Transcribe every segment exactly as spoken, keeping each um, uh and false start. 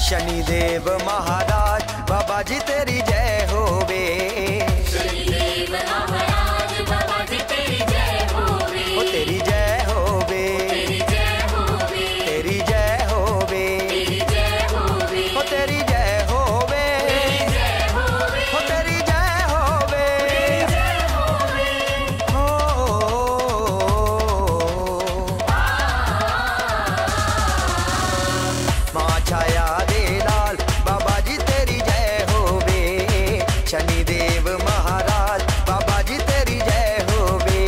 शनिदेव महाराज बाबा जी तेरी जय होवे। शनिदेव महाराज बाबा जी तेरी जय होवे। ओ तेरी जय होवे, तेरी जय होवे, तेरी जय होवे, तेरी जय होवे, ओ तेरी जय होवे, तेरी जय होवे, ओ तेरी जय होवे, तेरी जय होवे। हो मां छाया दे लाल बाबा जी तेरी जय होवे। शनिदेव महाराज बाबा जी तेरी जय होवे।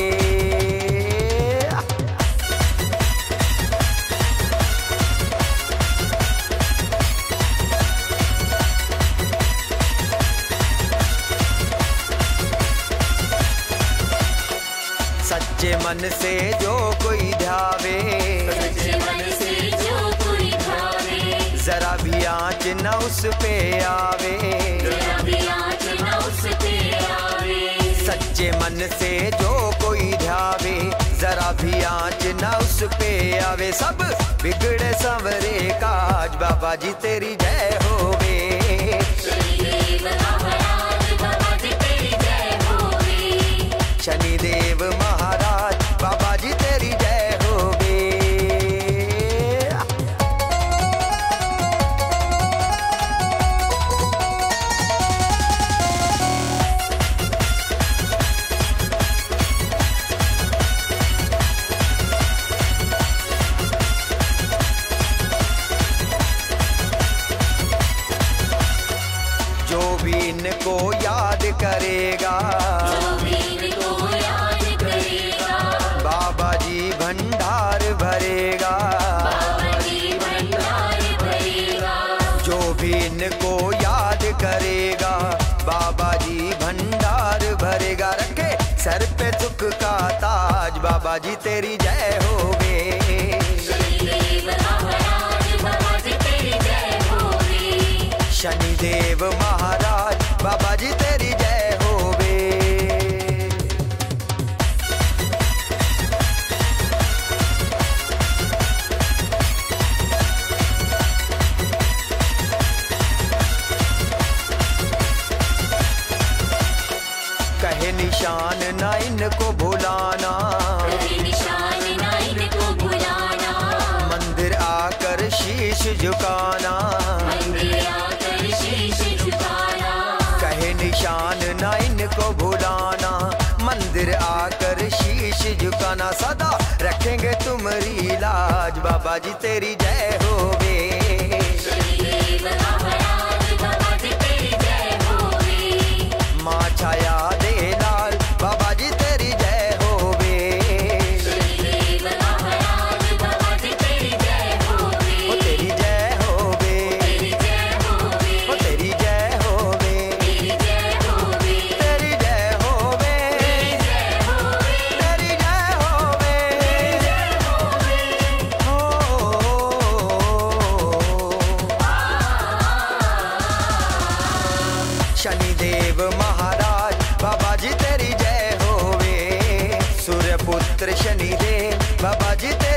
सच्चे मन से जो कोई ध्यावे, सच्चे मन से जो कोई भावे, जरा भी आँच न उस पे आवे। जरा भी आँच न उस पे आवे। सच्चे मन से जो कोई ध्यावे, जरा भी आँच न उस पे आवे। सब बिगड़े संवरे काज बाबा जी तेरी जय होवे। शनिदेव महाराज बाबा जी तेरी जय होवे। शनिदेव महाराज बाबा जी तेरी जय होवे। जो भी इनको याद करेगा, जो भी इनको याद करेगा, बाबा जी भंडार भरेगा। बाबा जी भंडार भरेगा। जो भी इनको याद करेगा, बाबा जी भंडार भरेगा। रखे सर पे सुख का ताज बाबा जी तेरी जय होवे। शनिदेव महाराज बाबा जी तेरी जय होवे। शनिदेव महाराज बाबा जी तेरी जय होवे। कहे निशान ना इनको भुलाना, कभी निशान ना इनको भुलाना, मंदिर आकर शीश झुकाना। मंदिर आकर शीश झुकाना। कहे निशान ना इनको भुलाना, मंदिर आकर शीश झुकाना। सदा रखेंगे तुम्हारी लाज बाबा जी तेरी जय होवे। शनिदेव महाराज बाबा जी तेरी जय होवे। मां छाया दे लाल बाबा जी तेरी जय होवे। शनिदेव महाराज बाबा जी तेरी जय होवे। ओ तेरी जय होवे, तेरी जय होवे, ओ तेरी जय होवे, तेरी जय होवे, तेरी जय होवे, तेरी जय होवे, तेरी जय होवे। तेरी जय होवे। हो शनिदेव महाराज बाबा जी तेरी जय होवे। सूर्य पुत्र शनिदेव बाबा जी तेरी